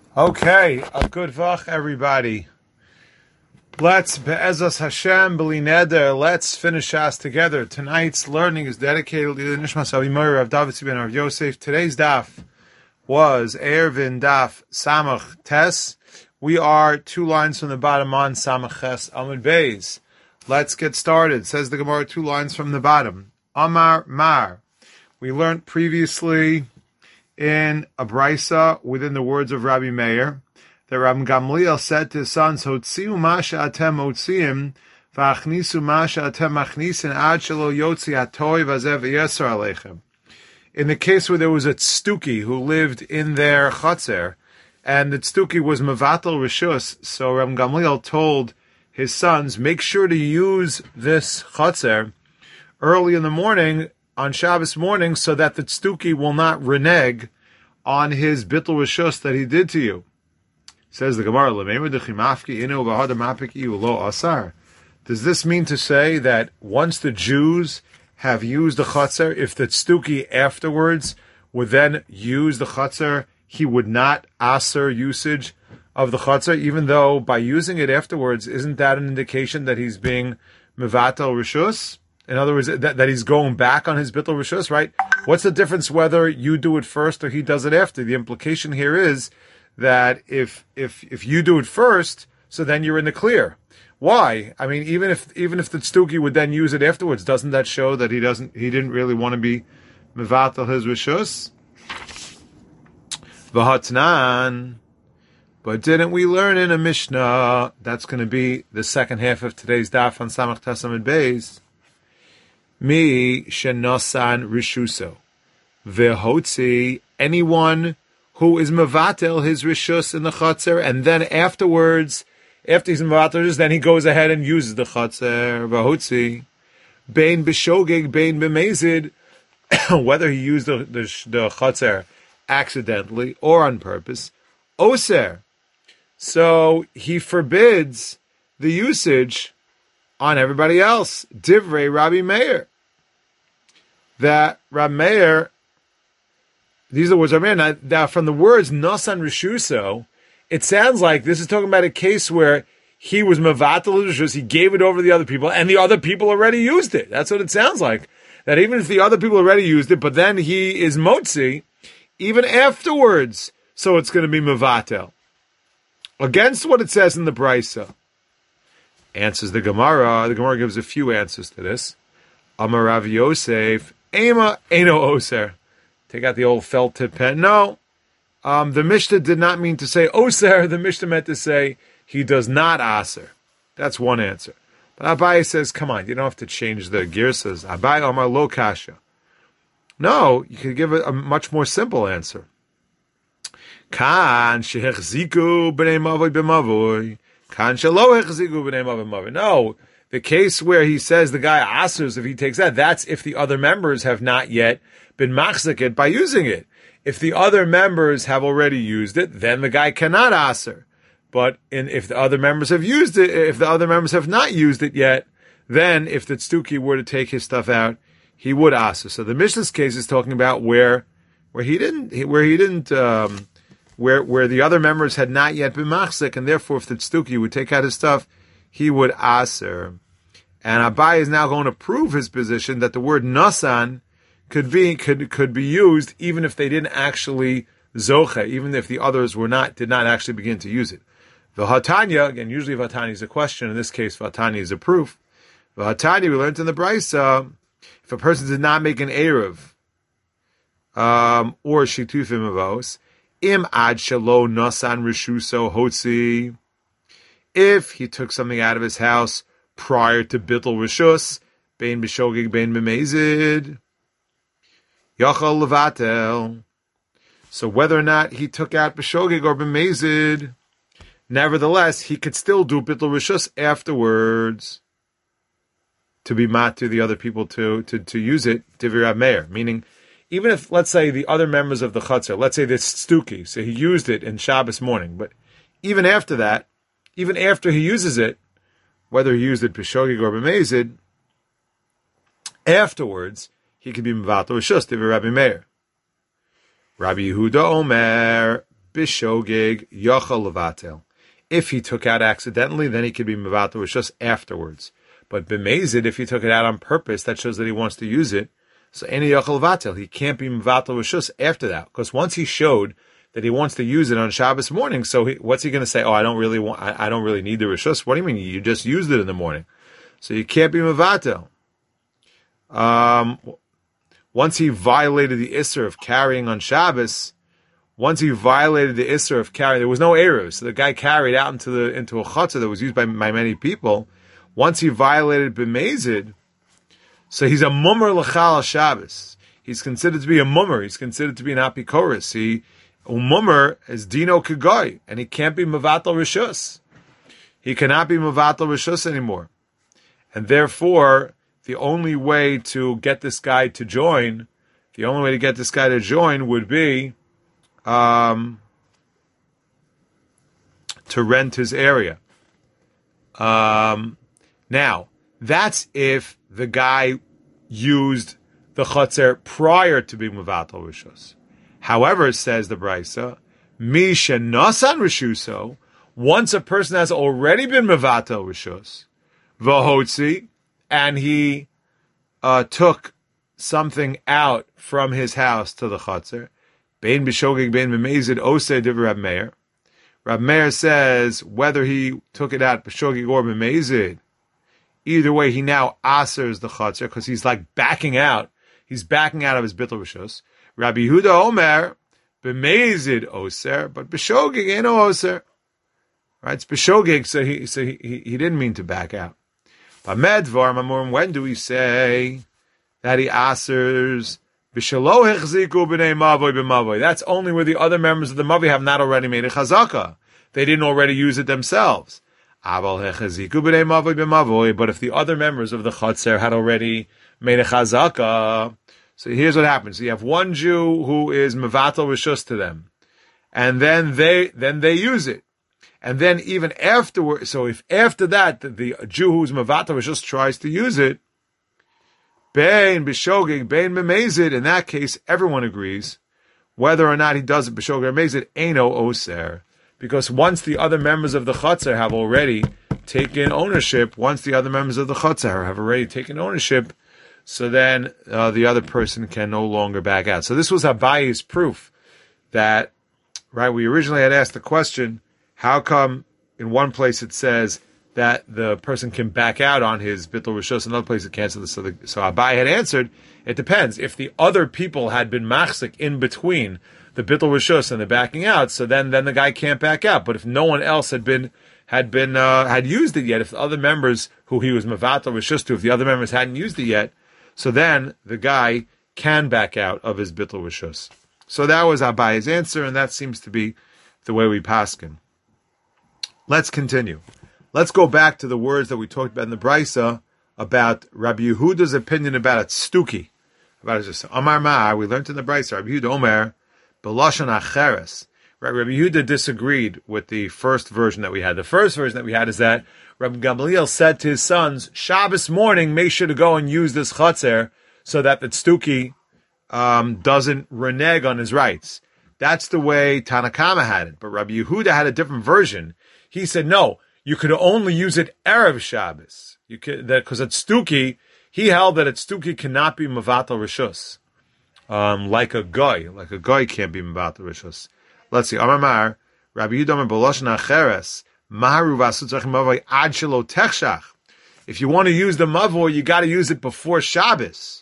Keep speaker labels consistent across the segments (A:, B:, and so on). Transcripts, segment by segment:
A: Okay, a good vach, everybody. Let's be'ezas Hashem b'li neder. Let's finish us together. Tonight's learning is dedicated to the Nishmas Avimori Rav David Ben Rav Yosef. Today's daf was Ervin Daf Samach Tes. We are 2 lines from the bottom on Samach Ches Amud Beis. Let's get started. Says the Gemara 2 lines from the bottom. Amar Mar. We learned previously in a brisa within the words of Rabbi Meir that Rabbi Gamliel said to his sons, "Hotziu masha atem hotziim, v'achnisu masha atem achnisin, ad shelo yotzi hatoy v'azev yeser aleichem." In the case where there was a tztuki who lived in their chatzer, and the tztuki was mevatel rishus, so Rabbi Gamliel told his sons, make sure to use this chatzer early in the morning, on Shabbos morning, so that the tztuki will not renege on his bittul rishus that he did to you. Says the Gemara, does this mean to say that once the Jews have used the chutzner, if the tztuki afterwards would then use the chutzner, he would not aser usage of the chutzner, even though by using it afterwards, isn't that an indication that he's being mevatel rishus? In other words, that he's going back on his bittul rishus, right? What's the difference whether you do it first or he does it after? The implication here is that if you do it first, so then you're in the clear. Why? I mean, even if the tztuki would then use it afterwards, doesn't that show that he didn't really want to be mevatel his rishus? V'hatnan. But didn't we learn in a Mishnah? That's going to be the second half of today's daf on Samach Tes Amud Beis. Mi shenosan rishuso vehotzi, anyone who is mevatel his rishus in the chutzner, and then afterwards, after he's mevatel, then he goes ahead and uses the chutzner. Vehotzi bein b'shogeg bein b'mezid, whether he used the chutzner accidentally or on purpose. Oser, so he forbids the usage on everybody else. Divrei Rabbi Meir. That Rabbi Meir, these are the words of Rabbi Meir. Now, from the words Nasan Rishuso, it sounds like this is talking about a case where he was Mavatal Rishus, he gave it over to the other people, and the other people already used it. That's what it sounds like. That even if the other people already used it, but then he is Motzi, even afterwards, so it's going to be Mavatel. Against what it says in the Brisa. Answers the Gemara. The Gemara gives a few answers to this. Amar Rav Yosef, Ema Eno Oser. Take out the old felt tip pen. No, the Mishnah did not mean to say Oser. The Mishnah meant to say he does not aser. That's one answer. But Abai says, come on, you don't have to change the girsas. Abai Amar Lo Kasha. No, you could give a much more simple answer. Kan shehechziku b'nei mavoy b'mavoy. No, the case where he says the guy asers, if he takes that, that's if the other members have not yet been machzik it by using it. If the other members have already used it, then the guy cannot aser. But if the other members have used it, if the other members have not used it yet, then if the tztuki were to take his stuff out, he would aser. So the Mishnah's case is talking about where the other members had not yet been machzik, and therefore if the tztuki would take out his stuff, he would aser. And Abai is now going to prove his position that the word nasan could be used even if they didn't actually zoche, even if the others did not actually begin to use it. V'hatanya, again, usually V'hatanya is a question, in this case V'hatanya is a proof. V'hatanya, we learned in the Brisa, if a person did not make an eruv, or shitufim avos, Im ad shalo nasan rishuso hotzi. If he took something out of his house prior to bittul rishus, bein b'shogeg bein b'mezid, yachal levatel. So whether or not he took out b'shogeg or b'mezid, nevertheless he could still do bittul rishus afterwards to be mat to the other people to use it. Divrei Rabbi Meir, meaning, even if, let's say, the other members of the chutzner, let's say this tztuki, so he used it in Shabbos morning, but even after that, even after he uses it, whether he used it b'shogeg or b'mezid, afterwards, he could be mevatel rishus, divrei Rabbi Meir. Rabbi Yehuda Omer, bishogeg yochel levatel. If he took out accidentally, then he could be mevatel rishus afterwards. But b'mezid, if he took it out on purpose, that shows that he wants to use it. So any yochel levatel, he can't be mevatel rishus after that, because once he showed that he wants to use it on Shabbos morning, so what's he going to say? Oh, I don't really need the rishus. What do you mean? You just used it in the morning, so you can't be mevatel. Once he violated the Isser of carrying on Shabbos, there was no Eruv, so the guy carried out into a chutzah that was used by many people. Once he violated b'mezid, so he's a mummer l'chal Shabbos. He's considered to be a mummer. He's considered to be an apikoros. Mummer is dino kagoy, and he can't be mevatel rishus. He cannot be mevatel rishus anymore, and therefore the only way to get this guy to join, would be to rent his area. Now, that's if the guy used the chotzer prior to being mevatel rishus. However, says the Brisa, mi shenasan rishuso, once a person has already been mevatel rishus, v'hotzi, and he took something out from his house to the chotzer, bein b'shogeg bein b'mezid oseh divrei Rab Meir. Rab Meir says whether he took it out b'shogeg or b'mezid, either way he now asers the chotzer because he's like backing out. He's backing out of his bittul rishus. Rabbi Yehuda Omer b'mezid oser, but b'shogeg ain't oser. Right? It's b'shogeg, so he didn't mean to back out. When do we say that he asers b'shelo hechziku b'nei mavoi b'mavoi? That's only where the other members of the mavi have not already made a chazaka. They didn't already use it themselves. Aval hechziku b'nei mavoi b'mavoi. But if the other members of the chotzer had already made a chazaka, so here's what happens: you have one Jew who is mevatel rishus to them, and then they use it. And then even afterward, so if after that the Jew who's mevatel rishus tries to use it, bein b'shogeg, bein b'mezid, in that case everyone agrees whether or not he does it b'shogeg or b'mezid, eino oser, because once the other members of the chotzer have already taken ownership, so then the other person can no longer back out. So this was Abayi's proof that, right? We originally had asked the question, how come in one place it says that the person can back out on his bittul rishus, another place it can't? So Abayi had answered, it depends. If the other people had been machzik in between the bittul rishus and the backing out, so then the guy can't back out. But if no one else had used it yet, if the other members who he was mevatel rishus to, if the other members hadn't used it yet, so then the guy can back out of his bittul rishus. So that was Abayi's answer, and that seems to be the way we paskin. Let's continue. Let's go back to the words that we talked about in the Brisa about Rabbi Yehuda's opinion about it. Stuki. About it. Amar Ma, we learned in the Brisa, Rabbi Yehuda Omer, Belashon Acheres. Right, Rabbi Yehuda disagreed with the first version that we had. The first version that we had is that Rabbi Gamaliel said to his sons, Shabbos morning, make sure to go and use this chotzer so that the Stuki doesn't renege on his rights. That's the way Tanakama had it. But Rabbi Yehuda had a different version. He said, no, you could only use it Erev Shabbos. Because at Stuki, he held that at Stuki cannot be mevatel rishus. Like a goy can't be mevatel rishus. Let's see. Amar Rabbi Yehuda Belashon Acheres. If you want to use the mavor, you got to use it before Shabbos.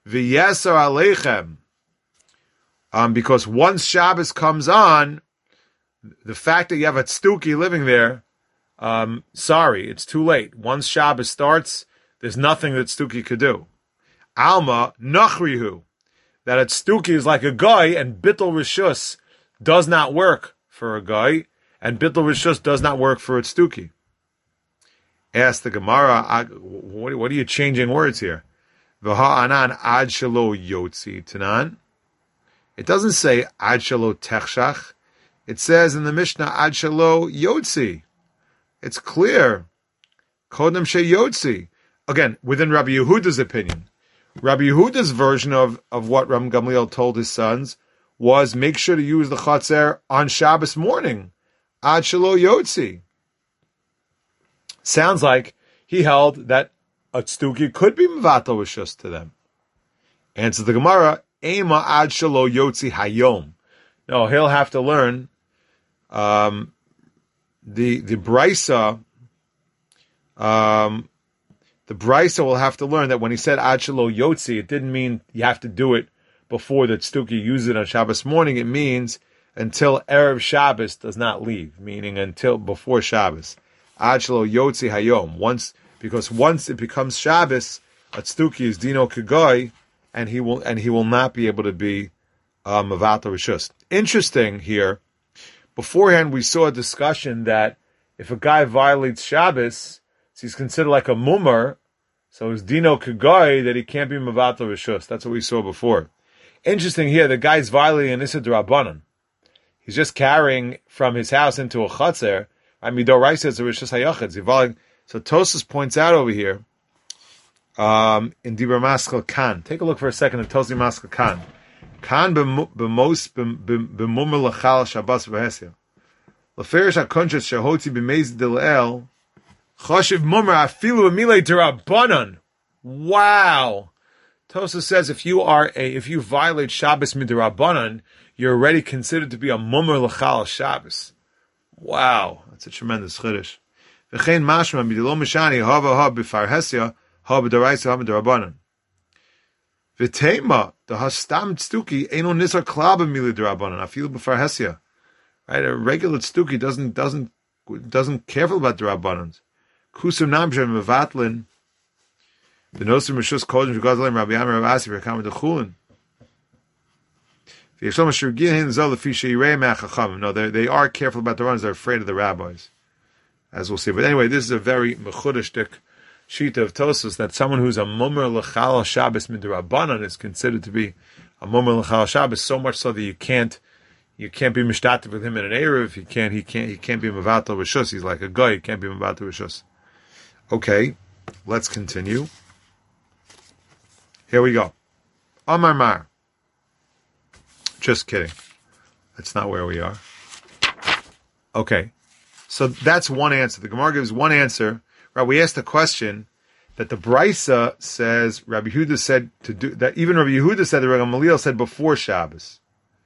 A: Because once Shabbos comes on, the fact that you have a Stuki living there, sorry, it's too late. Once Shabbos starts, there's nothing that Stuki could do. Alma nachrihu, that a Stuki is like a guy, and bittul rishus does not work for a guy, and bittul rishus does not work for a Stuki. Ask the Gemara, what are you changing words here? V'ha'anan ad shelo yotzi tanan. It doesn't say ad shelo techshach. It says in the Mishnah ad shelo yotzi. It's clear. Kodem she yotzi. Again, within Rabbi Yehuda's opinion. Rabbi Yehuda's version of what Rabbi Gamliel told his sons was make sure to use the Chatzer on Shabbos morning. Ad Shelo Yotzi. Sounds like he held that a Tztuki could be Mevatel Rishus to them. Answer the Gemara, Ema Ad Shelo Yotzi Hayom. No, he'll have to learn the Brisa. The Brisa will have to learn that when he said Ad Shelo Yotzi, it didn't mean you have to do it before the Tztuki uses it on Shabbos morning. It means until Erev Shabbos does not leave, meaning until before Shabbos. Ad Shelo Yotzi Hayom. Once it becomes Shabbos, a Tztuki is Dino Kagoi, and he will not be able to be Mevatel Rishus. Interesting here. Beforehand, we saw a discussion that if a guy violates Shabbos, so he's considered like a mummer, so it's Dino Kagoi that he can't be Mevatel Rishus. That's what we saw before. Interesting here, the guy's violating an Issa D'Rabbanan. He's just carrying from his house into a Chatzer. Midoraisa is a Rishus HaYachid. So Tosas points out over here, in Dibur Maskal Kan. Take a look for a second at Tosas Maskal Kan. Kan b'mummer l'chal Shabbos v'hesya. L'ferish ha'konshas shehoti b'meiz dil'el choshev mummer afilu b'milei D'Rabbanan. Wow. Tosas says if you violate Shabbos midrabanan, you're already considered to be a mummer l'chal Shabbos. Wow, that's a tremendous chiddush. V'chein mashma midilo mishani hava ha b'farhesya ha b'daraisa ha b'darabanan. V'teima the hastam tztuki eino nisar klab b'mili darabanan afilu b'farhesya. Right, a regular tztuki doesn't careful about darabanans. Kusum namshem mevatlin. The nosim rishus kodim shugazalem Rabbi Yamar Rav Asi v'kamar d'chulin. No, they are careful about the runs. They're afraid of the rabbis, as we'll see. But anyway, this is a very mechudishtik sheet of Tosas that someone who's a mummer l'chal Shabbos midrabanan is considered to be a mummer l'chal Shabbos. So much so that you can't be mishtatev with him in an erev. He can't be mevatel rishus. He's like a guy. He can't be mevatel rishus. Okay, let's continue. Here we go. Amar Mar. Just kidding. That's not where we are. Okay. So that's one answer. The Gemara gives one answer. Right, we asked a question that the Brisa says Rabbi Yehuda said to do that. Even Rabbi Yehuda said that Rabbi Gamaliel said before Shabbos.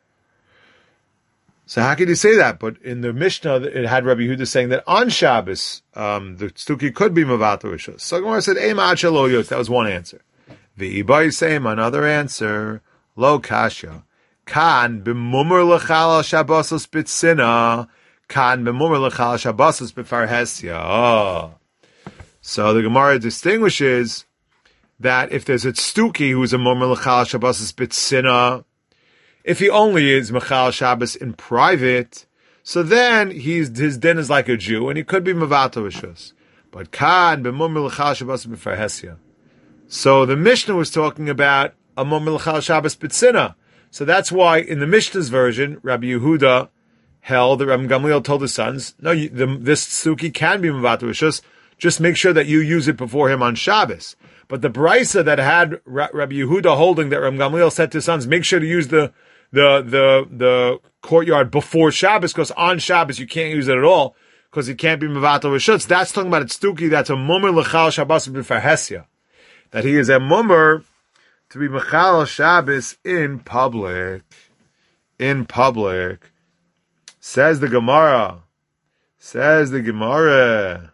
A: So how could you say that? But in the Mishnah, it had Rabbi Yehuda saying that on Shabbos, the Tztuki could be Mevatel Rishus. So Gemara said, Ema Achelo Yot. That was one answer. The Ibai same another answer. Lo Kasha. Kan b'mumur l'chal Shabbosos b'tzina. Kan b'mumur l'chal Shabbosos b'farhesya. Oh. So the Gemara distinguishes that if there's a tztuki who's a mumur l'chal Shabbosos b'tzina, if he only is mechal Shabbos in private, so then his din is like a Jew, and he could be mevatel rishus. But kan b'mumur l'chal Shabbosos b'farhesya. So the Mishnah was talking about a mumur l'chal Shabbos b'tzina. So that's why in the Mishnah's version, Rabbi Yehuda held that Rabbi Gamliel told his sons, no, this tztuki can be mevatel rishus. Just make sure that you use it before him on Shabbos. But the Brisa that had Rabbi Yehuda holding that Rabbi Gamliel said to his sons, make sure to use the courtyard before Shabbos, because on Shabbos you can't use it at all, because it can't be mevatel rishus. That's talking about a tztuki that's a mummer l'chal Shabbos b'farhesya. That he is a mummer to be mechal Shabbos in public. In public. Says the Gemara. Says the Gemara.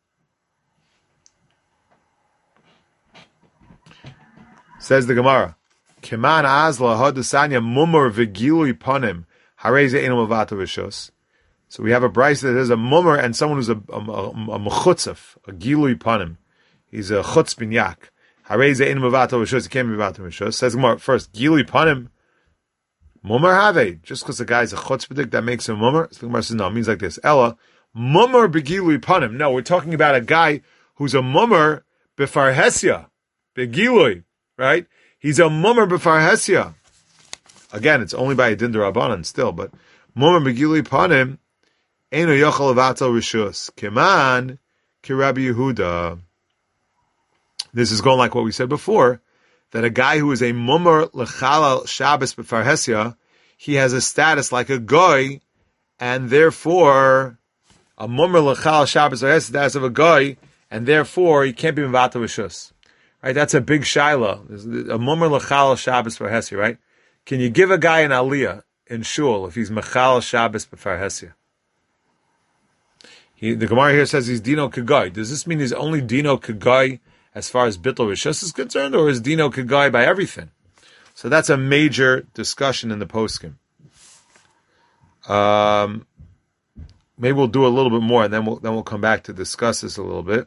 A: Keman azla hadasanya mummer v'gilui panim hareze eno mevatel rishus. So we have a brayso that is a mummer and someone who's a mechutzef, a gilui panim. He's a chutz binyak. Hareze eno mevatel rishus. He can't be mevatel rishus. Says Gemara first, gilui panim. Mummer have just because the guy's a chutzpahdik that makes him mummer. So the Gemara says no. It means like this. Ella mummer begilui panim. No, we're talking about a guy who's a mummer befarhesya begilui. Right? He's a mummer b'farhesya. Again, it's only by a din d'Rabbanan still, but mummer begili panim eino yochel avatel rishus keman k'Rabbi Yehuda. This is going like what we said before, that a guy who is a mummer l'chalal Shabbos b'farhesya, he has a status like a goy, and therefore a mummer l'chal Shabbos has the status of a goy, and therefore he can't be mevatel rishus. Right? That's a big shaila. A mummer l'chal Shabbos for hesi, right? Can you give a guy an aliyah in shul if he's mechal Shabbos b'far hesi? The Gemara here says he's dino kagoi. Does this mean he's only dino kagoi as far as bittul rishus is concerned, or is dino kagoi by everything? So that's a major discussion in the poskim. Maybe we'll do a little bit more, and then we'll come back to discuss this a little bit.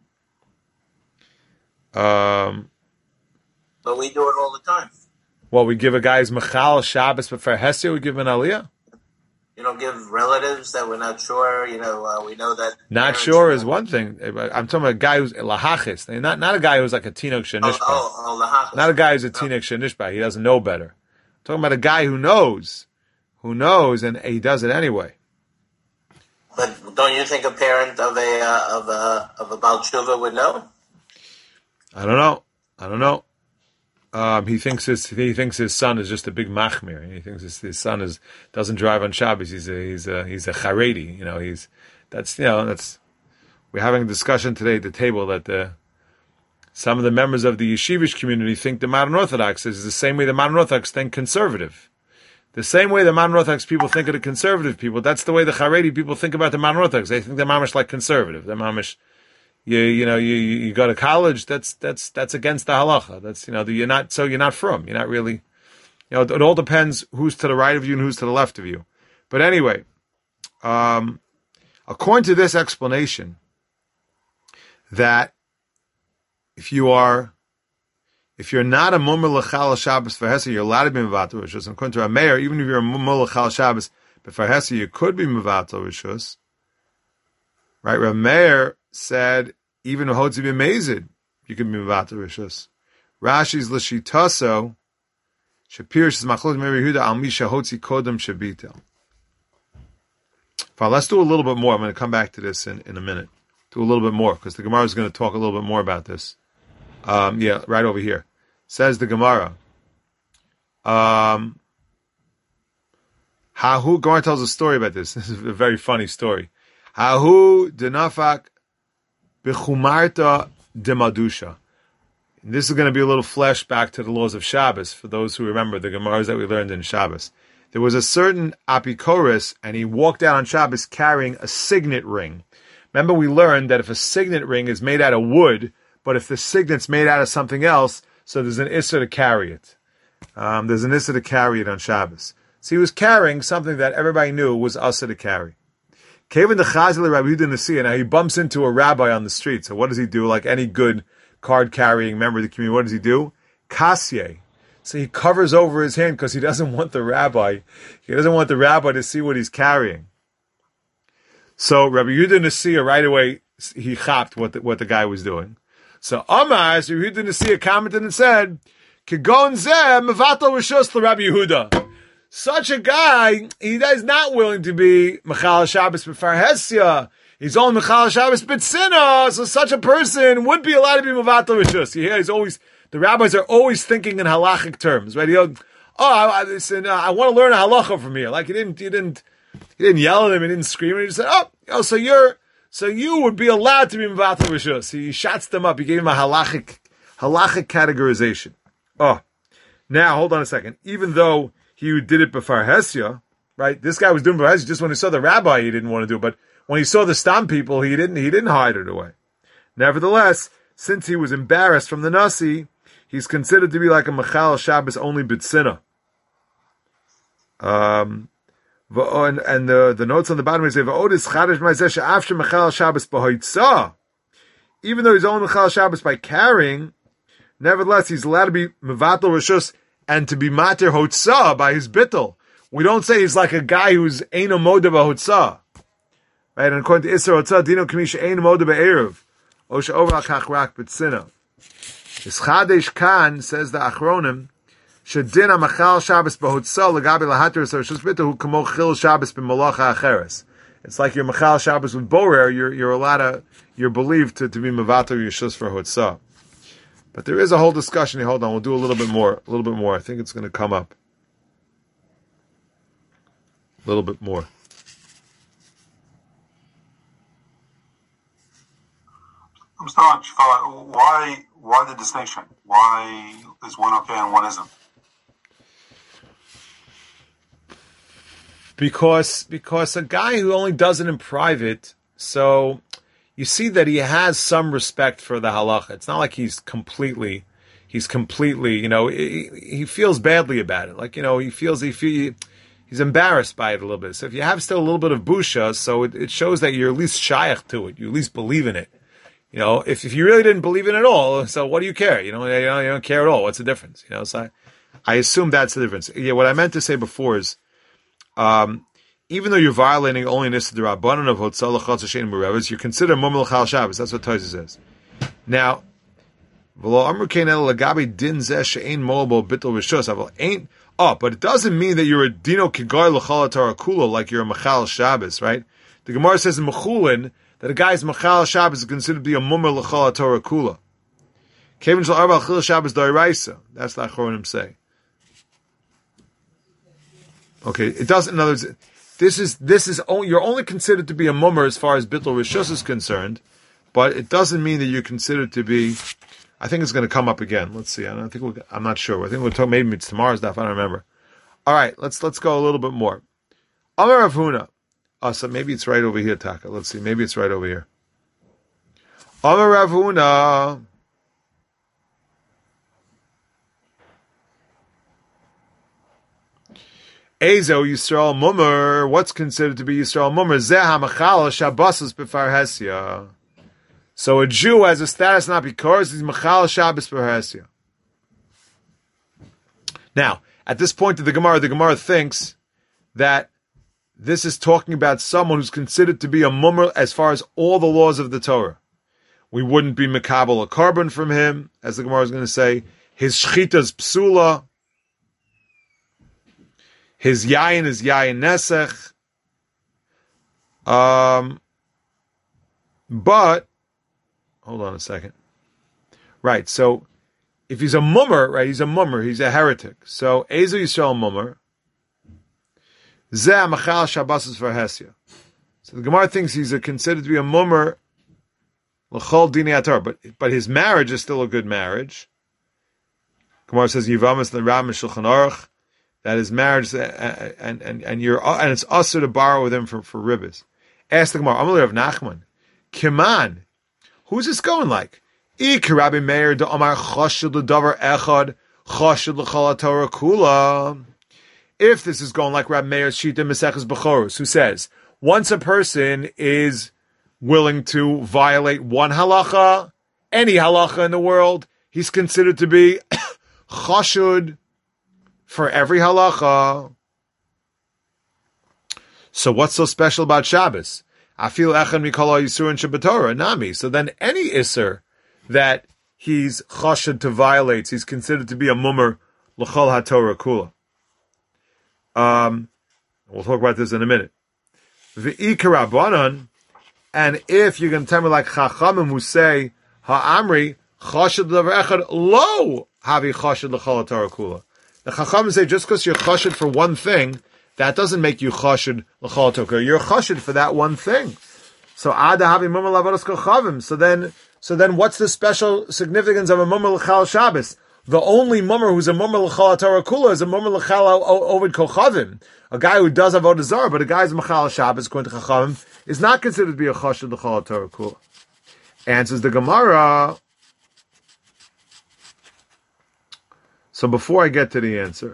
B: But we do it all the time.
A: Well, we give a guy's mechal Shabbos b'far hesi, we give him an aliyah.
B: You don't give relatives that we're not sure. We know that.
A: Not sure is one thing. I'm talking about a guy who's lahachis. Not a guy who's like a tinok shenishba.
B: Lahachis.
A: Not a guy who's a tinok shenishba. He doesn't know better. I'm talking about a guy who knows, and he does it anyway.
B: But don't you think a parent of a Baal Tshuva would know?
A: I don't know. He thinks his son is just a big machmir. He thinks his son doesn't drive on Shabbos. He's a charedi. We're having a discussion today at the table that some of the members of the yeshivish community think the modern Orthodox is the same way the modern Orthodox think conservative. The same way the modern Orthodox people think of the conservative people, that's the way the Haredi people think about the modern Orthodox. They think they're mamish like conservative. They're mamish, you go to college, that's against the halacha. That's, you're not from. You're not really, it all depends who's to the right of you and who's to the left of you. But anyway, according to this explanation, that if you're not a mummer l'chal Shabbos for hesi, you're allowed to be mevatel rishus. And according to Rameir, even if you're a mummer l'chal Shabbos for hesi, you could be mevatel rishus. Right? Rameir said even hodzi b'mezid, you can be mevatel rishus. Rashi's l'shitaso shapir says machlok Meir Yehuda al misha hotzi kodem shabitel. Fine, let's do a little bit more. I'm going to come back to this in a minute. Do a little bit more because the Gemara is going to talk a little bit more about this. Right over here. Says the Gemara. Gemara tells a story about this. This is a very funny story. Hahu denafak b'chumarta demadusha. This is going to be a little flashback to the laws of Shabbos for those who remember the Gemaras that we learned in Shabbos. There was a certain apikoros, and he walked out on Shabbos carrying a signet ring. Remember, we learned that if a signet ring is made out of wood, but if the signet's made out of something else, so there's an issur to carry it. There's an issur to carry it on Shabbos. So he was carrying something that everybody knew was assur to carry. Kevin the Chazal Rabbi Yehuda Nasiya. Now he bumps into a rabbi on the street. So what does he do? Like any good card-carrying member of the community, what does he do? Kasye. So he covers over his hand because he doesn't want the rabbi. He doesn't want the rabbi to see what he's carrying. So Rabbi Yehuda Nasiya right away he chapped what the guy was doing. So Amar, so Yehuda Nasiya commented and said, "Kigon zeh mevatel rishus l'Rabbi Yehuda." Such a guy, he is not willing to be mechal Shabbos b'far hesya. He's only mechal Shabbos b'tzina. So such a person would be allowed to be mevatel rishus. You hear, the rabbis are always thinking in halachic terms, right? I want to learn a halacha from here. Like he didn't yell at him, he didn't scream, he just said, so you would be allowed to be mevatel rishus. He shots them up. He gave him a halachic categorization. Oh, now hold on a second. Even though he did it b'far hesya, right? This guy was doing b'far hesya. Just when he saw the rabbi, he didn't want to do it. But when he saw the stam people, he didn't hide it away. Nevertheless, since he was embarrassed from the nasi, he's considered to be like a mechal Shabbos only b'tzina. And the notes on the bottom say, even though he's only mechal Shabbos by carrying, nevertheless he's allowed to be mevatel rishus and to be mater hotzah by his bittul. We don't say he's like a guy who's eino moda b'hotzah. Right? And according to Isser Hotzah, dino kamisha eino moda b'erev. Osha over achach rak b'tzina. Ischadesh Khan says the Achronim, Shadina machal Shabbos b'hotzah legabi lahater rishus bittul hu kamo chil Shabbos b'malacha acheres. It's like your machal Shabbos with borer, you're believed to be mevatel rishus for hotzah. But there is a whole discussion here. Hold on, we'll do a little bit more. I think it's going to come up. a little bit more.
C: I'm still not why the distinction? Why is one okay and one isn't?
A: Because a guy who only does it in private, so you see that he has some respect for the halacha. It's not like he's completely, he feels badly about it. Like, he's embarrassed by it a little bit. So if you have still a little bit of busha, so it shows that you're at least shaykh to it. You at least believe in it. If you really didn't believe in it at all, so what do you care? You don't care at all. What's the difference? So I assume that's the difference. Yeah, what I meant to say before is, even though you're violating only an issa d'Rabbanan of Hotzah l'chal she'ein mereves, you're considered mumar l'chal Shabbos. That's what Tosfos says. Now, v'lo amru kein ela lagabi din zeh she'ein mo'abo bittul rishus. But it doesn't mean that you're a dino kigoy l'chal Torah kula, like you're a machal Shabbos, right? The Gemara says in Mechulin that a guy's machal Shabbos is considered to be a mumar l'chal Torah kula. Kevin shel arba l'chal Shabbos d'oraisa. That's the Achronim say. Okay, it doesn't. In other words, this is only, you're only considered to be a mummer as far as bittul rishus is concerned, but it doesn't mean that you're considered to be. I think it's going to come up again. Let's see. I'm not sure. I think we'll talk. Maybe it's tomorrow's stuff. I don't remember. All right, let's go a little bit more. Amar Rav Huna. So maybe it's right over here, Taka. Let's see. Maybe it's right over here. Amar Rav Huna. Ezo Yisrael Mummer, what's considered to be Yisrael Mummer? Zeh HaMachal Shabbosos B'far Hesia. So a Jew has a status not because he's Machal Shabbos B'far Hesia. Now, at this point of the Gemara thinks that this is talking about someone who's considered to be a Mummer as far as all the laws of the Torah. We wouldn't be Mekabel a carbon from him, as the Gemara is going to say. His Shchita's Psula. His yayin is yayin nesech. But, hold on a second. Right, so, if he's a mummer, right, he's a heretic. So, Ezo Yisrael mummer. Zeh machal Shabbosos for Hesia. So the Gemara thinks he's considered to be a mummer, l'chol dinei Torah, but his marriage is still a good marriage. Gemara says, Yivamis l'ram Shulchan Aruch, that his marriage and it's usher to borrow with him for ribbis. Ask the Gemara, Amalei Rav Nachman, Kiman, who's this going like? Rabbi Meir de Amar Chashud l'davar echad Chashud l'chol Torah kula. If this is going like Rabbi Meir's Shita Maseches Bechorus, who says once a person is willing to violate one halacha, any halacha in the world, he's considered to be Chashud for every halacha. So what's so special about Shabbos? Afil echad mikol ha'yisurin shebetorah nami. So then any isser that he's chashud to violate, he's considered to be a mummer l'chol haTorah kula. We'll talk about this in a minute. V'ikar Rabbanan, and if you're going to tell me like Chachamim who say ha'amri chashud l'davar echad lo havi chashud l'chol haTorah kula. The Chachamim say just because you're chashud for one thing, that doesn't make you chashud l'chol Torah. You're chashud for that one thing. So ada havi mummer lavados kochavim. So then, what's the special significance of a mummer l'chal Shabbos? The only mummer who's a mummer l'chal Torah kula is a mummer l'chal ovid kochavim. A guy who does avodah zarah, but a guy who's machal Shabbos, according to Chachamim, is not considered to be a chashud l'chal Torah kula. Answers the Gemara. So before I get to the answer,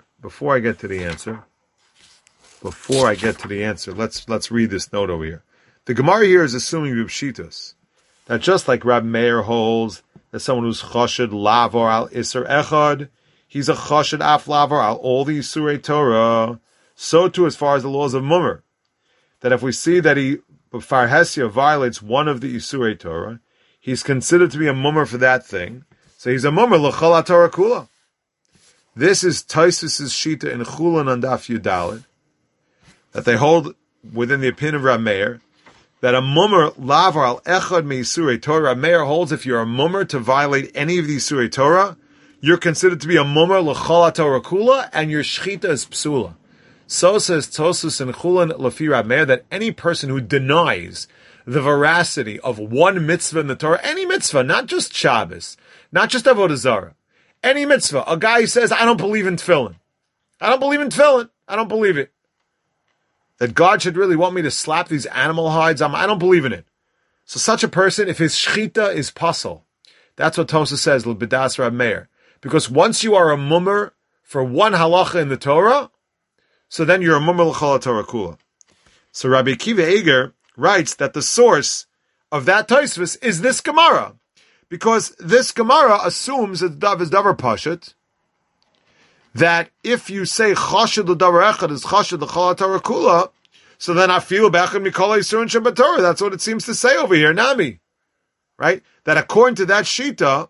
A: let's read this note over here. The Gemara here is assuming Reb Shitas, that just like Rabbi Meir holds that someone who's chashud lavar al iser echad, he's a chashud af lavar al all the Yisurei Torah, so too as far as the laws of mummer, that if we see that he b'far hesia violates one of the Yisurei Torah, he's considered to be a mummer for that thing, so he's a mummer l'chol haTorah kula. This is Tosfos' Shita in Chulin on Daf Yudalid, that they hold within the opinion of Rav Meir, that a mummer lavar al echad me Yisurei Torah. Rav Meir holds if you're a mummer to violate any of the Yisurei Torah, you're considered to be a mummer l'chol haTorah kula, and your shchita is psula. So says Tosus and Chulin Lafi Rab Meir that any person who denies the veracity of one mitzvah in the Torah, any mitzvah, not just Shabbos, not just Avodah Zarah, any mitzvah, a guy who says, I don't believe in tefillin. I don't believe in tefillin. I don't believe it. That God should really want me to slap these animal hides, I don't believe in it. So such a person, if his shchita is pasul, that's what Tosa says, L'Bidas Rab Meir. Because once you are a mummer for one halacha in the Torah, so then you're a mummer l'chol Torah kula. So Rabbi Akiva Eger writes that the source of that Tosfos is this Gemara. Because this Gemara assumes that Dav is Davar Pashut, that if you say Chashid l'Davar Echad is Chashid l'chol Torah kula, so then I feel Bechad Mikol Yisurin Shabbat Torah. That's what it seems to say over here, Nami. Right? That according to that Shita,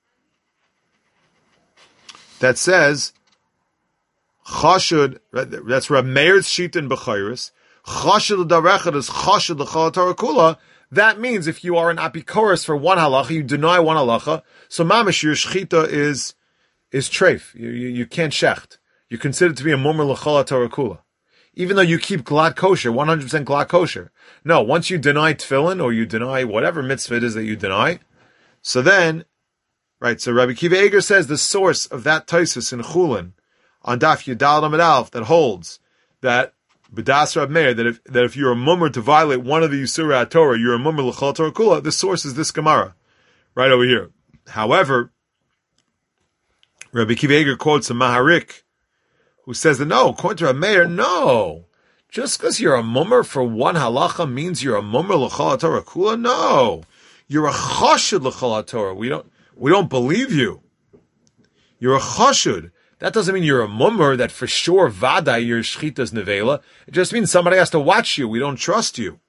A: that says, Chashud, that's Rab Meir's Shita in Bechayris, Chashud l'Davar Echad is Chashud l'chol Torah kula. That means if you are an apikoros for one halacha, you deny one halacha, so mamash, your shchita is treif. You can't shecht. You're considered to be a mummer l'chol Torah kula. Even though you keep glad kosher, 100% glad kosher. No, once you deny tefillin, or you deny whatever mitzvah it is that you deny, so then, right, so Rabbi Akiva Eger says the source of that Tosfos in Chulin, on Daf Yudal Amud Aleph, that holds that B'das Rab Meir, that if you're a mummer to violate one of the Yisura Torah, you're a mummer l'chol Torah kula. The source is this Gemara, right over here. However, Rabbi Akiva Eger quotes a Maharik, who says that no, according to Rab Meir, no. Just because you're a mummer for one halacha means you're a mummer l'chol Torah kula? No. You're a chashud l'chol Torah. We don't believe you. You're a chashud. That doesn't mean you're a mummer, that for sure vada your shchita's nevela. It just means somebody has to watch you. We don't trust you.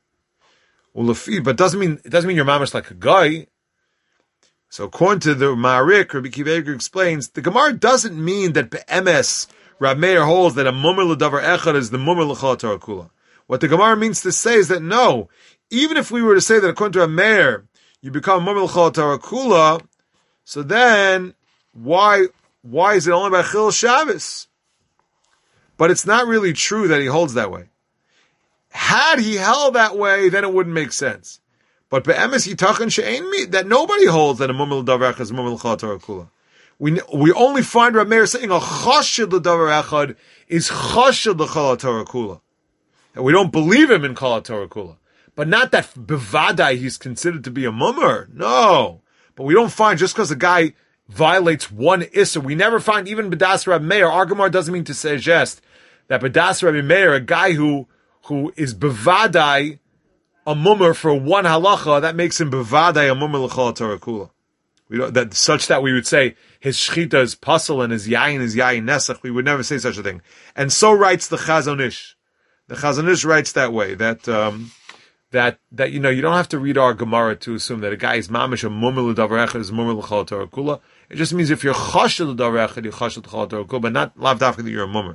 A: But it doesn't mean you're mamash like a guy. So according to the Ma'arik, Rabbi Akiva Eger explains, the Gemara doesn't mean that be'emes Rab Meir holds that a mummer l'davar echad is the mummer l'chol Torah kula. What the Gemara means to say is that no, even if we were to say that according to Rab Meir, you become mummer l'chol Torah kula, so then why is it only by Chil Shabbos? But it's not really true that he holds that way. Had he held that way, then it wouldn't make sense. But be'emes yitachan she'ein mi, that nobody holds that a mummer l'davar echad is mummer l'chol Torah kula. We only find Rab Meir saying a chashid l'davar echad is chashid l'chol Torah kula. And we don't believe him in kol Torah kula. But not that bevadai he's considered to be a mummer. No. But we don't find just because a guy violates one issa. We never find, even B'das Rab Meir, our Gemara doesn't mean to suggest that B'das Rab Meir, a guy who is bevadai a mummer for one halacha, that makes him bevadai a mummer l'chol Torah kula. We don't, that such that we would say his shchita is pasul and his yayin nesach. We would never say such a thing. And so writes the Chazon Ish. The Chazon Ish writes that way, that you know, you don't have to read our Gemara to assume that a guy is mamish a mummer l'davar echad is mummer l'chol Torah kula. It just means if you're chashud l'davar echad, you're chashud l'chol Torah kula, but not lav dafka that you're a mummer.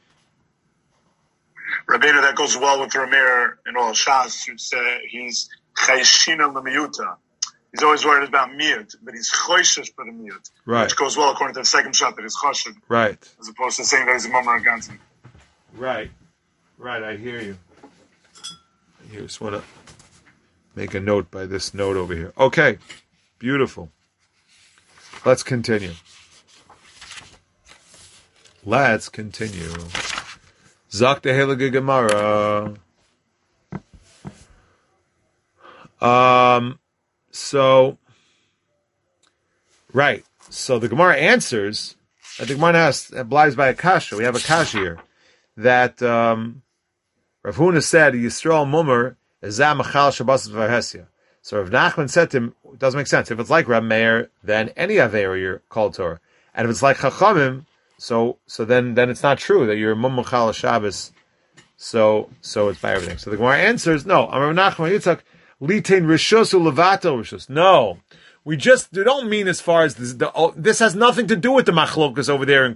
C: Rabbeinu, that goes well with Rameir in all Shas, who say he's chayshina l'miyuta. He's always worried about miyut, but he's choishesh for the miyut.
A: Right.
C: Which goes well according to the second shot that he's chashud.
A: Right.
C: As opposed to saying that he's a mummer against him.
A: Right. Right, I hear you. I just want to make a note by this note over here. Okay. Beautiful. Let's continue. Zak the Heilige Gemara. So the Gemara answers. The Gemara obliges by a kasha. We have a kasha here that Rav Huna said Yisrael Mummer is Machal Shabbos V'Hesia. So Rav Nachman said to him, it doesn't make sense. If it's like Rab Meir, then any Aveir you're called Torah, and if it's like Chachamim, so then it's not true that you're Mummer Chal Shabbos. So it's by everything. So the Gemara answers, no. Rav Nachman Yitzchak Litain Rishus Ulevatel Rishus. No, we don't mean as far as this has nothing to do with the machlokas over there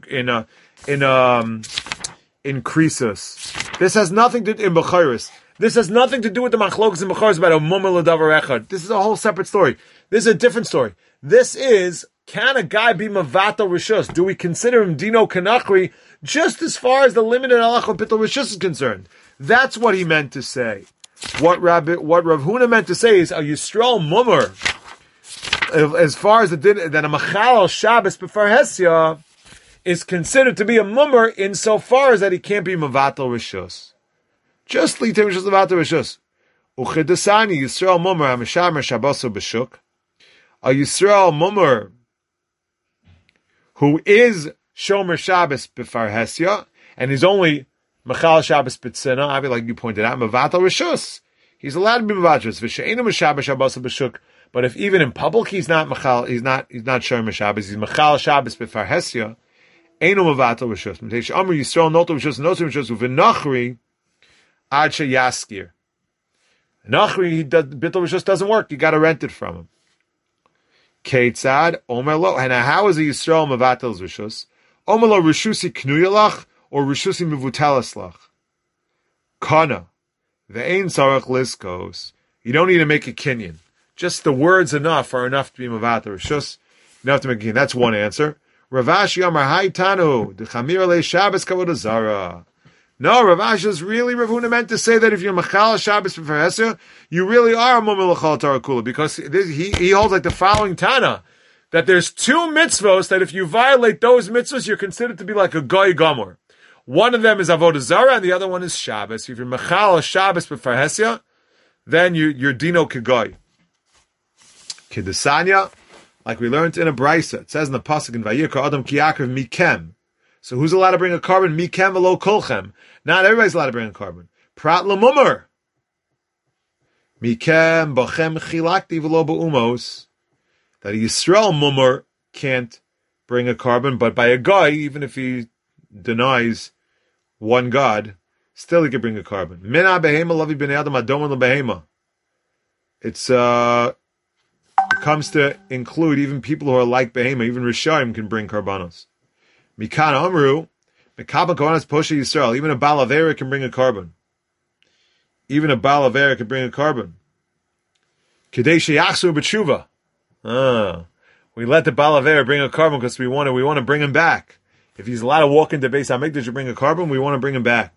A: in Krisus. This has nothing to in Bechiris. This has nothing to do with the machlokas in Bechiris about a mummer l'davar echad. This is a whole separate story. This is a different story. This is Can a guy be Mavatal Rishus? Do we consider him Dino Kanachri just as far as the limited Halacha Bittul Rishus is concerned? That's what he meant to say. What Rav Huna meant to say is a Yisrael Mummer, as far as that a Machal Shabbos B'far Hesya is considered to be a Mummer insofar as that he can't be Mavatal Rishus. Just Litem Rishus Mavatal Rishus. Uchedasani Yisrael Mummer HaMeshamer Shabboso B'Shuk. A Yisrael Mummer who is Shomer Shabbos B'far Hesya, and he's only Machal Shabbos B'tzina, like you pointed out, Mavatal Rishus. He's allowed to be Mavatal Rishus. V'she'enu Meshaber Shabbos B'Shuk. But if even in public he's not Machal, he's not Shomer Shabbos, he's Machal Shabbos B'far Hesya, Einu Mavatal Rishus. M'teish Amr Yisrael Notel Rishus, Notel Rishus, V'nachri Ad Sheyaskir. Nachri, Bittul Rishus doesn't work. You got to rent it from him. Keitzad Omer Lo. And how is a Yisrael Mavatal Rishus? Omer Lo Rishusi Knuyalach or Rishusi Mivutalaslach. Kana Ve'ein Sarach Liskos. You don't need to make a kinyan. Just the words are enough to be Mavatal Rishus. You don't have to make a kinyan. That's one answer. Ravashi Amar Haitanu Dechamir Le Shabbos Kavod Zara. No, Rav Ashi is really Rav Huna meant to say that if you're Machal Shabbos B'far Hesya, you really are a Mummer L'chal Torah Kula, because he holds like the following Tana, that there's two mitzvos that if you violate those mitzvos, you're considered to be like a Goy Gomor. One of them is Avodah Zarah, and the other one is Shabbos. If you're Machal Shabbos B'far Hesya, then you're Dino Kegoy. Kedesanya, like we learned in a Brisa, it says in the Pasuk in Vayikra Adam Kiyakrev Mikem. So who's allowed to bring a carbon? Mikem v'lo kolchem. Not everybody's allowed to bring a carbon. Prat l'mummer. Mikem b'chem chilakti v'lo b'umos. That a Yisrael mummer can't bring a carbon, but by a guy, even if he denies one God, still he can bring a carbon. Mina behema lavi b'nei adam adom l'behema. It comes to include even people who are like behema. Even Rishayim can bring karbanos. Mikan Amru, Mekabel Kohanas Posha Yisrael. Even a Baal Avera can bring a carbon. Even a Baal Avera can bring a carbon. Kedei Sheyachsu B'tshuva. We let the Baal Avera bring a carbon because we want to bring him back. If he's allowed to walk into Beis Hamikdash to bring a carbon, we want to bring him back.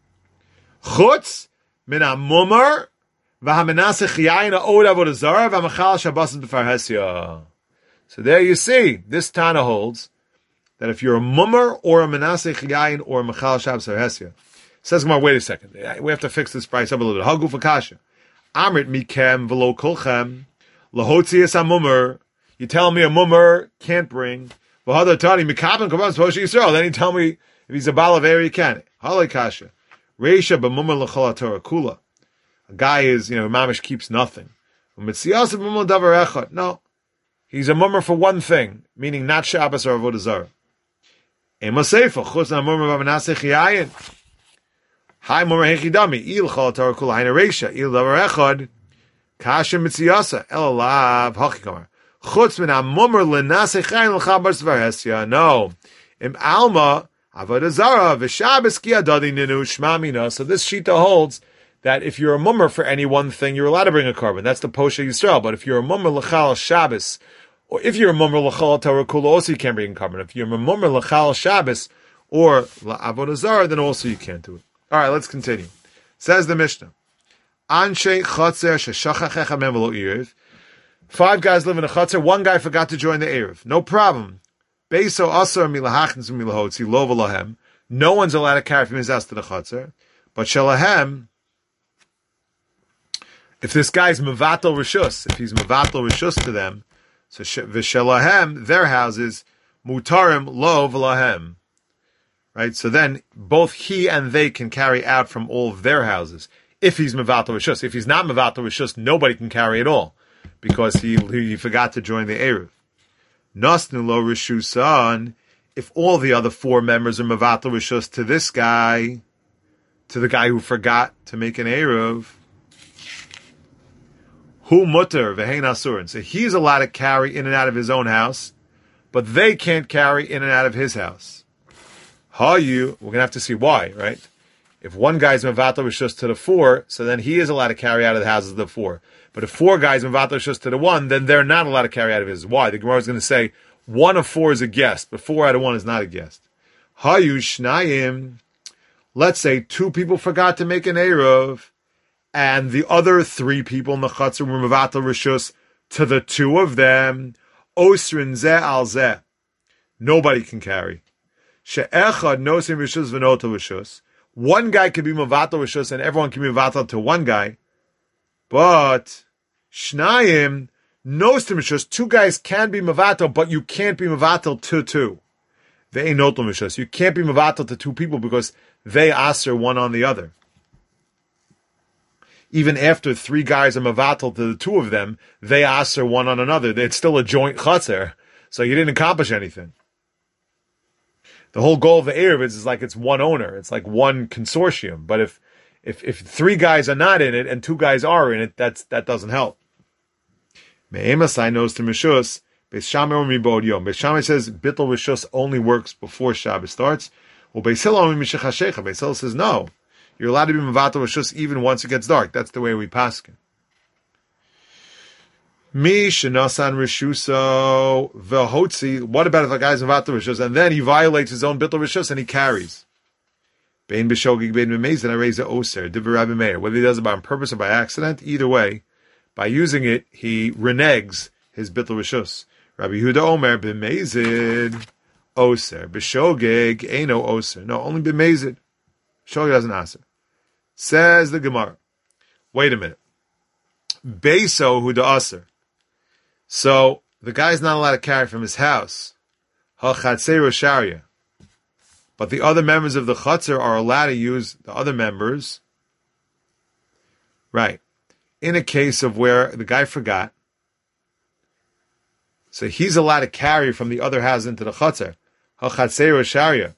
A: Chutz min hamumar v'hamenasech yayin ha'od avodah zarah v'hamachal shabbos b'far hesya. So there you see, this Tana holds that if you're a mummer or a menasech yayin or a machal shabbos hesya, says Gemara, wait a second, we have to fix this price up a little bit. Haguf akasha, amrit mikem v'lo kolchem lahotzias hamummer. You tell me a mummer can't bring v'hadar tani mikaben korban posha Yisrael. Then you tell me if he's a baal averi he can. Halei kasha reisha b'mummer l'chol haTorah kula. A guy is mamish keeps nothing. U'mitzias b'mummer davar echad. No, he's a mummer for one thing, meaning not Shabbos or avodah zarah. Ema seifa chutz na mummer v'menasech yayin. Hai mummer hechidami il chol haTorah kula haina reisha il davar echad kasha mitziasa el alav hachikamar chutz min hamummer l'nasech yayin l'chabar svar hesya. No, im alma avodah zarah v'Shabbos ki adadi ninu shma mina. So this shita holds that if you're a mummer for any one thing, you're allowed to bring a carbon. That's the posha Yisrael. But if you're a mummer l'chal Shabbos, or if you're a mummer l'chal Torah kula, also you can't bring a carbon. If you're a mummer l'chal Shabbos or l'avodah zarah, then also you can't do it. All right, let's continue. Says the Mishnah, Anshe chatzer sheshachach echamem v'lo erev. 5 guys live in a chatzer. 1 guy forgot to join the erev. No problem. Beiso asar milahachnis milahotzi lo v'lahem. No one's allowed to carry from his house to the chatzer. But shalahem, if this guy's mevatel rishus, if he's mevatel rishus to them, so v'shalahem, their houses, mutarim lo v'lahem. Right? So then both he and they can carry out from all of their houses. If he's mevatel rishus. If he's not mevatel rishus, nobody can carry at all. Because he forgot to join the erev. Nasnu lo rishusan. If all the other 4 members are mevatel rishus to this guy, to the guy who forgot to make an erev, hu mutter v'hein asurin. So he's allowed to carry in and out of his own house, but they can't carry in and out of his house. We're going to have to see why, right? If one guy's mevatel rishus to the 4, so then he is allowed to carry out of the houses of the 4. But if 4 guys mevatel rishus to the 1, then they're not allowed to carry out of his. Why? The Gemara is going to say, one of four is a guest, but 4 out of 1 is not a guest. Hayu shnayim. Let's say 2 people forgot to make an eruv, and the other 3 people in the chutzner were mevatel rishus to the 2 of them. Osrin zeh al zeh. Nobody can carry. She'echad nosim rishus v'notel rishus. One guy can be mevatel rishus, and everyone can be mevatel to one guy. But shnayim nosim rishus. 2 guys can be mevatel, but you can't be mevatel to 2. They ain't notel rishus. You can't be mevatel to 2 people because they aser one on the other. Even after 3 guys are mevatel to the 2 of them, they aser one on another. It's still a joint chutzner, so you didn't accomplish anything. The whole goal of the eruv is like it's one owner. It's like one consortium. But if 3 guys are not in it and 2 guys are in it, that doesn't help. Me'emasai knows to Mishus. Beis Shammai says bittul rishus only works before Shabbos starts. Well, Beis Hillel says no. You're allowed to be mevatel rishus even once it gets dark. That's the way we paskin. Mi shenasan rishuso v'hotzi. What about if a guy's mevatel rishus and then he violates his own bittul rishus and he carries? Bein b'shogig bein b'mezid. I raise the oser. Divrei Rabbi Meir. Whether he does it on purpose or by accident, either way, by using it, he reneges his bittul rishus. Rabbi Yehuda Omer b'mezid oser b'shogig eino oser. No, only b'mezid. Shogig doesn't aser. Says the Gemara. Wait a minute. Beiso hu da'aser. So the guy's not allowed to carry from his house. Ha'chatzero sharia. But the other members of the chutzner are allowed to use the other members. Right. In a case of where the guy forgot. So he's allowed to carry from the other house into the chutzner. Ha'chatzero sharia.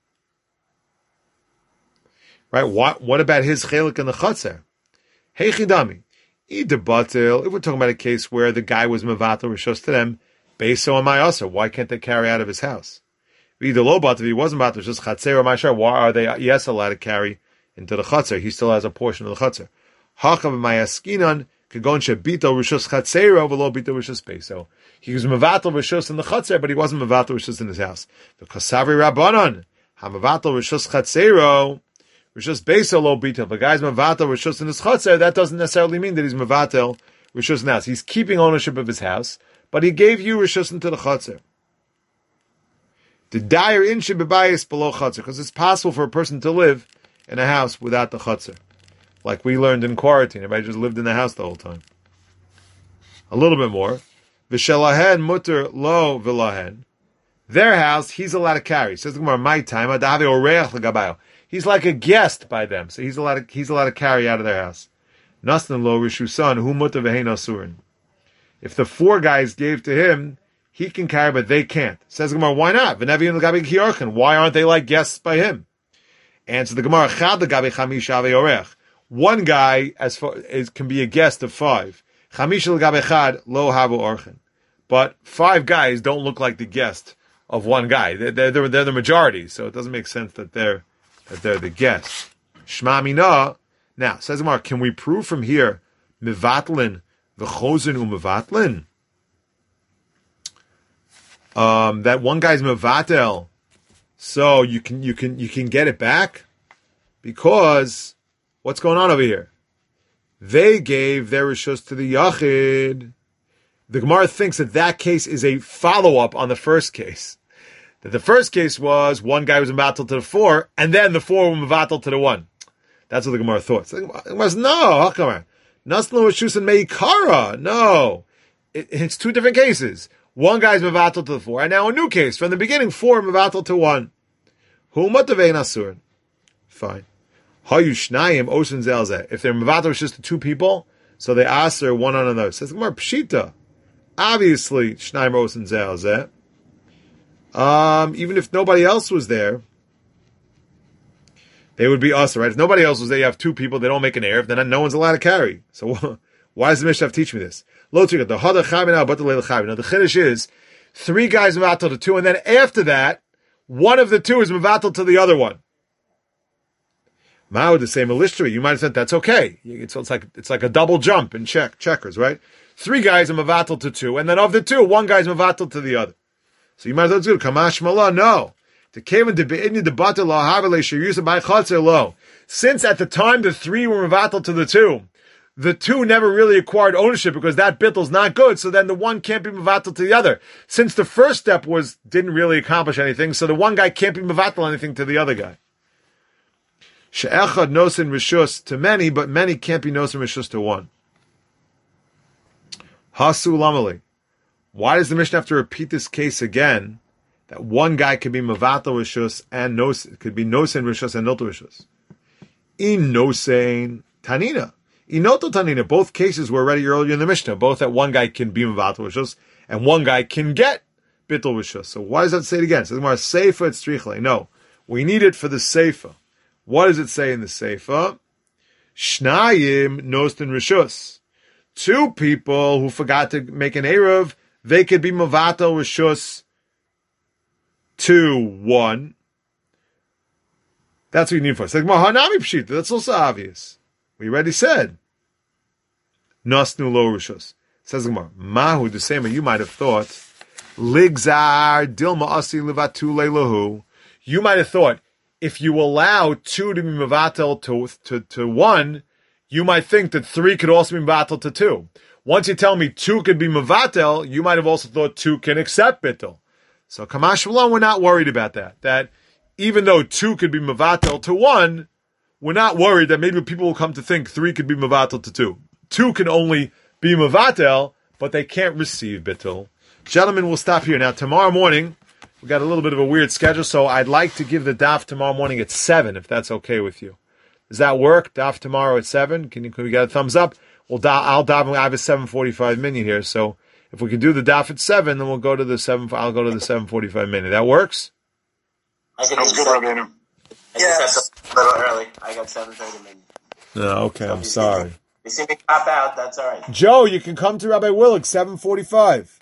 A: Right? What about his chelik in the chutzner? Hey chidami. Either batil, if we're talking about a case where the guy was mevatel rishos to them, beiso and mayasa, why can't they carry out of his house? Either lo batil, if he wasn't mevatel rishos, chatzer or mayashar, why are they yes allowed to carry into the chatzer? He still has a portion of the chatzer. Hachav mayaskinan kagon shebito rishos chatzero v'lo bito rishos beiso. He was mevatel rishos in the chatzer, but he wasn't mevatel rishos in his house. The kasavri rabbanon hamavatel rishos chatzero. Rishus Beiso lo bito. If a guy's mevatel rishus in his chutzner, that doesn't necessarily mean that he's mevatel rishus in the house. He's keeping ownership of his house, but he gave you rishus into the chutzner. The dire inshe bebayis below chutzner, because it's possible for a person to live in a house without the chutzner, like we learned in quarantine. Everybody just lived in the house the whole time. A little bit more. V'shelahen mutter lo v'lahen. Their house, he's allowed to carry. Says the Gemara, my time adavi oreach legabayo. He's like a guest by them, so he's allowed to carry out of their house. Nasnan lo rishusan hu mutter v'hein asurin. If the 4 guys gave to him, he can carry, but they can't. Says the Gemara, why not? V'nevi'im l'gabi kiyarchen. Why aren't they like guests by him? Answer the Gemara, chad l'gabi chamish avei orech. 1 guy can be a guest of 5. Chamish l'gabi chad lo havu orchen. But 5 guys don't look like the guest of 1 guy. They're the majority, so it doesn't make sense that they're the guests. Shma mina. Now, says Gemara, can we prove from here mivatlin v'chosin u'mivatlin? That 1 guy's mivatel, so you can get it back? Because what's going on over here? They gave their rishus to the yachid. The Gemara thinks that case is a follow-up on the first case. That the first case was 1 guy was mevatel to the 4, and then the 4 were mevatel to the 1. That's what the Gemara thought. So the Gemara says, no, Naslo Rishus and Meikara. No. It's 2 different cases. 1 guy's mevatel to the 4, and now a new case. From the beginning, 4 mevatel to 1. Hu matavein asur. Fine. Hayu shnayim osin zelzeh. If they're mevatel Rishus to 2 people, so they asur one on another. Says the Gemara, pshita. Obviously, shnayim osin zelzeh. Even if nobody else was there, they would be us, right? If nobody else was there, you have 2 people, they don't make an eruv, then no one's allowed to carry. So why does the Mishnah teach me this? Now, the chiddush is 3 guys mevatel to 2, and then after that, 1 of the 2 is mevatel to the other one. Mao, the same illustrate. You might have said that's okay. It's like a double jump in checkers, right? 3 guys are mevatel to 2, and then of the 2, 1 guy's mevatel to the other. So you might have thought it's good. Kamash Malah, no. Since at the time the 3 were mevatel to the 2 never really acquired ownership because that bittel's not good, so then the 1 can't be mevatel to the other. Since the first step didn't really accomplish anything, so the 1 guy can't be mevatel anything to the other guy. She'echad nosin rishus to many, but many can't be nosin rishus to 1. Hasu lamali. Why does the Mishnah have to repeat this case again? That 1 guy could be mevatel rishus and could be nosin rishus and noto rishus. In nosin tanina. Inoto tanina. Both cases were already earlier in the Mishnah. Both that 1 guy can be mevatel rishus and 1 guy can get bittul rishus. So why does that say it again? It says more seifa it's trichle. No, we need it for the seifa. What does it say in the seifa? Shnayim nosin rishus. 2 people who forgot to make an eruv, they could be mevatel rishus to 1. That's what you need for. It's like Mahanami Pshita. That's also obvious. We already said. Nasnu lo rishus. Says Gemara, Mahu the same. You might have thought Ligzar Dilma Asi Livatu Leilahu. You might have thought if you allow 2 to be mevatel to 1, you might think that 3 could also be mevatel to 2. Once you tell me 2 could be mevatel, you might have also thought 2 can accept bittul. So Kamash Malan, we're not worried about that. That even though 2 could be mevatel to 1, we're not worried that maybe people will come to think 3 could be mevatel to 2. 2 can only be mevatel, but they can't receive bittul. Gentlemen, we'll stop here. Now, tomorrow morning, we got a little bit of a weird schedule, so I'd like to give the daf tomorrow morning at 7, if that's okay with you. Does that work? Daf tomorrow at 7? Can we get a thumbs up? Well, I'll daf. I have a 7:45 minute here, so if we can do the daf at 7, then we'll go to the 7. I'll go to the 7:45 minute. That works.
C: Sounds good, Rabbeinu.
B: Yes. A little early. I got 7:30 minutes.
A: No, okay. I'm sorry.
B: You see me pop out. That's all right.
A: Joe, you can come to Rabbi Willig 7:45.